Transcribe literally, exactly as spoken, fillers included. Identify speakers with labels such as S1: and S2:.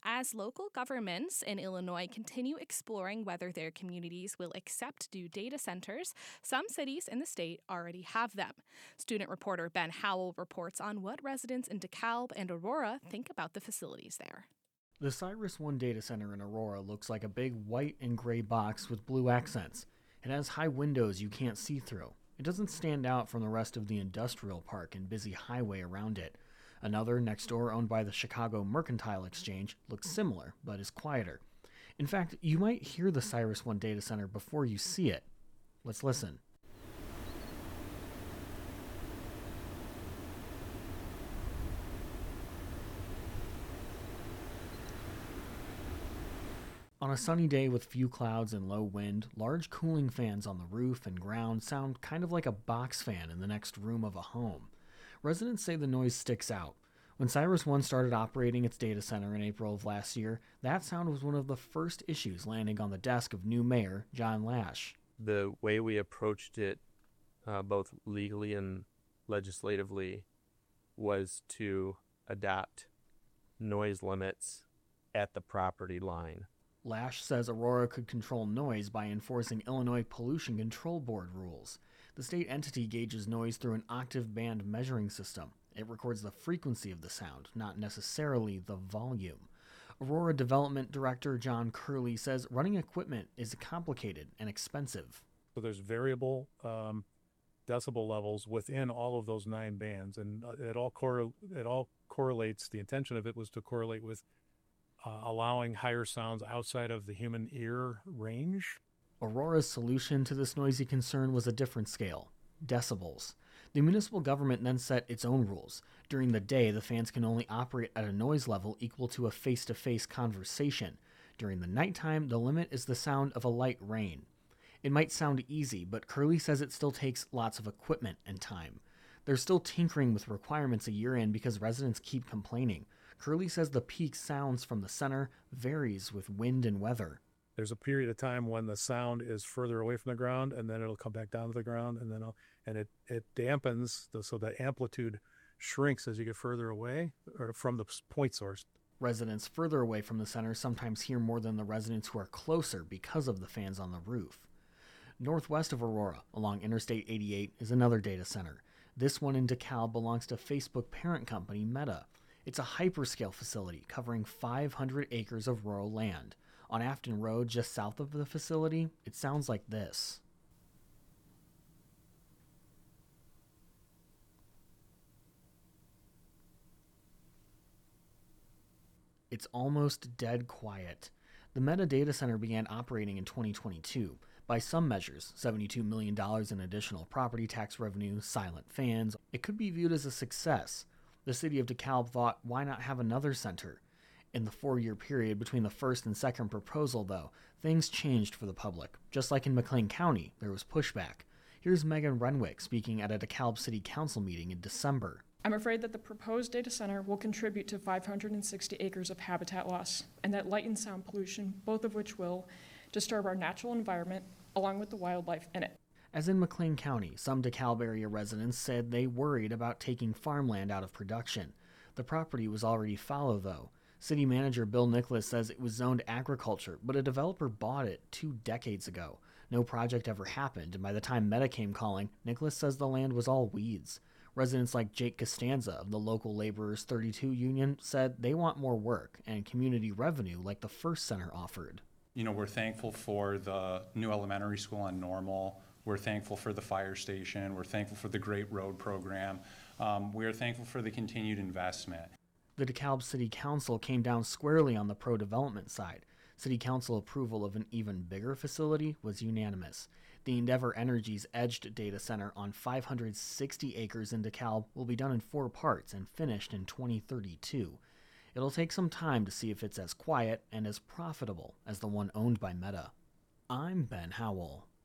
S1: As local governments in Illinois continue exploring whether their communities will accept new data centers, some cities in the state already have them. Student reporter Ben Howell reports on what residents in DeKalb and Aurora think about the facilities there.
S2: The CyrusOne data center in Aurora looks like a big white and gray box with blue accents. It has high windows you can't see through. It doesn't stand out from the rest of the industrial park and busy highway around it. Another, next door, owned by the Chicago Mercantile Exchange, looks similar, but is quieter. In fact, you might hear the CyrusOne data center before you see it. Let's listen. On a sunny day with few clouds and low wind, large cooling fans on the roof and ground sound kind of like a box fan in the next room of a home. Residents say the noise sticks out. When CyrusOne started operating its data center in April of last year, that sound was one of the first issues landing on the desk of new mayor John Lash.
S3: The way we approached it, uh, both legally and legislatively, was to adopt noise limits at the property line.
S2: Lash says Aurora could control noise by enforcing Illinois Pollution Control Board rules. The state entity gauges noise through an octave band measuring system. It records the frequency of the sound, not necessarily the volume. Aurora Development Director John Curley says running equipment is complicated and expensive.
S4: So there's variable um, decibel levels within all of those nine bands, and it all cor- it all correlates. The intention of it was to correlate with Uh, allowing higher sounds outside of the human ear range.
S2: Aurora's solution to this noisy concern was a different scale, decibels. The municipal government then set its own rules. During the day, the fans can only operate at a noise level equal to a face-to-face conversation. During the nighttime, the limit is the sound of a light rain. It might sound easy, but Curley says it still takes lots of equipment and time. They're still tinkering with requirements a year in because residents keep complaining. Curley says the peak sounds from the center varies with wind and weather.
S4: There's a period of time when the sound is further away from the ground, and then it'll come back down to the ground, and then it'll, and it, it dampens, the, so the amplitude shrinks as you get further away or from the point source.
S2: Residents further away from the center sometimes hear more than the residents who are closer because of the fans on the roof. Northwest of Aurora, along Interstate eighty-eight, is another data center. This one in DeKalb belongs to Facebook parent company Meta. It's a hyperscale facility covering five hundred acres of rural land. On Afton Road, just south of the facility, it sounds like this. It's almost dead quiet. The Meta data center began operating in twenty twenty-two. By some measures, seventy-two million dollars in additional property tax revenue, silent fans, it could be viewed as a success. The city of DeKalb thought, why not have another center? In the four-year period between the first and second proposal, though, things changed for the public. Just like in McLean County, there was pushback. Here's Megan Renwick speaking at a DeKalb City Council meeting in December.
S5: I'm afraid that the proposed data center will contribute to five hundred sixty acres of habitat loss, and that light and sound pollution, both of which will disturb our natural environment along with the wildlife in it.
S2: As in McLean County, some DeKalb area residents said they worried about taking farmland out of production. The property was already fallow, though. City manager Bill Nicholas says it was zoned agriculture, but a developer bought it two decades ago. No project ever happened, and by the time Meta came calling, Nicholas says the land was all weeds. Residents like Jake Costanza of the local Laborers thirty-two Union said they want more work and community revenue like the first center offered.
S6: You know, we're thankful for the new elementary school on Normal. We're thankful for the fire station. We're thankful for the Great Road program. Um, we are thankful for the continued investment.
S2: The DeKalb City Council came down squarely on the pro-development side. City Council approval of an even bigger facility was unanimous. The Endeavor Energy's Edged data center on five hundred sixty acres in DeKalb will be done in four parts and finished in twenty thirty-two. It'll take some time to see if it's as quiet and as profitable as the one owned by Meta. I'm Ben Howell.